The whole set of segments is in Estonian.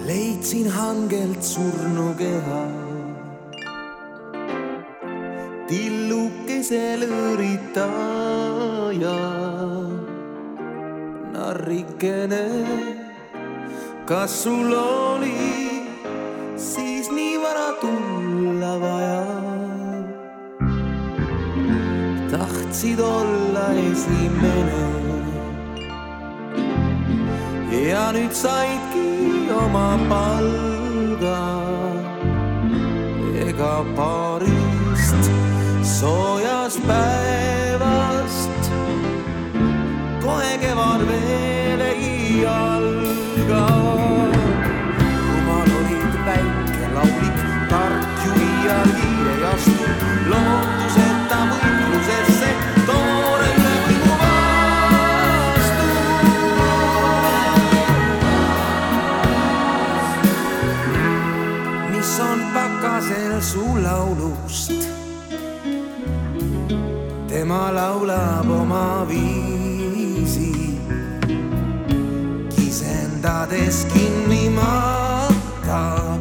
leidsin hangelt surnukeha. Tillukesel õritaja, narrikene, kas sul oli siis nii vara tulla vaja? Tahtsid olla esimene ja nüüd saidki oma palga. Ega paarist soojast päevast kohe kevad veel ei alga. Rumal olid väike laulik, tark juhia kiire ei astu lootuseta võitlusesse toore ülevõimu vastu. Mis on pakasel su laulust? Tema laulab oma viisi, kisendades kinni matab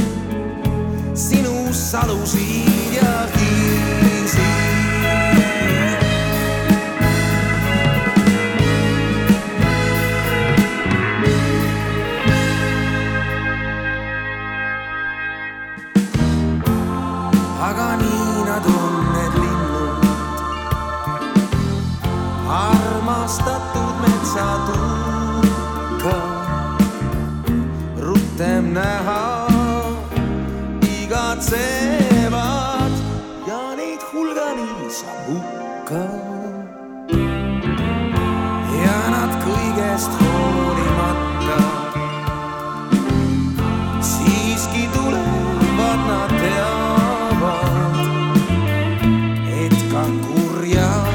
sinus salusid ja kiisi. Aga nii nad on need linnud, armastatud metsatuka, rutem näha igatsevad ja neid hulgani saab hukka. Ja nad kõigest hoolimata siiski tulevad, nad teavad, et ka kurjad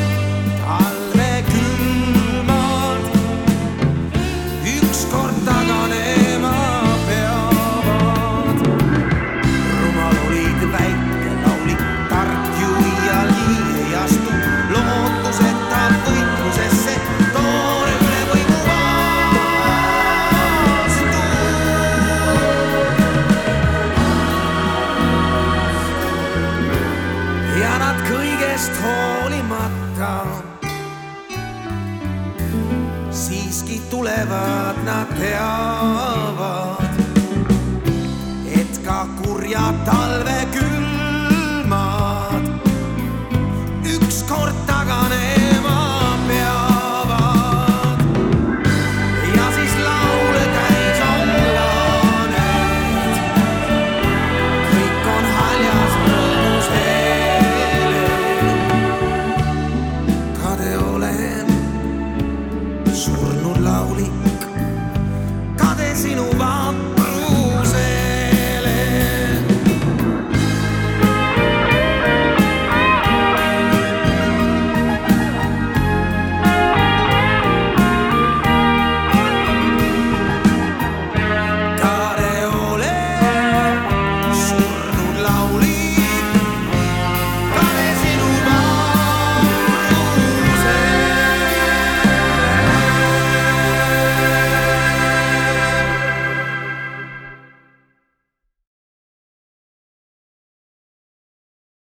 hoolimata siiski tulevad, nad teavad, et ka kurjad talve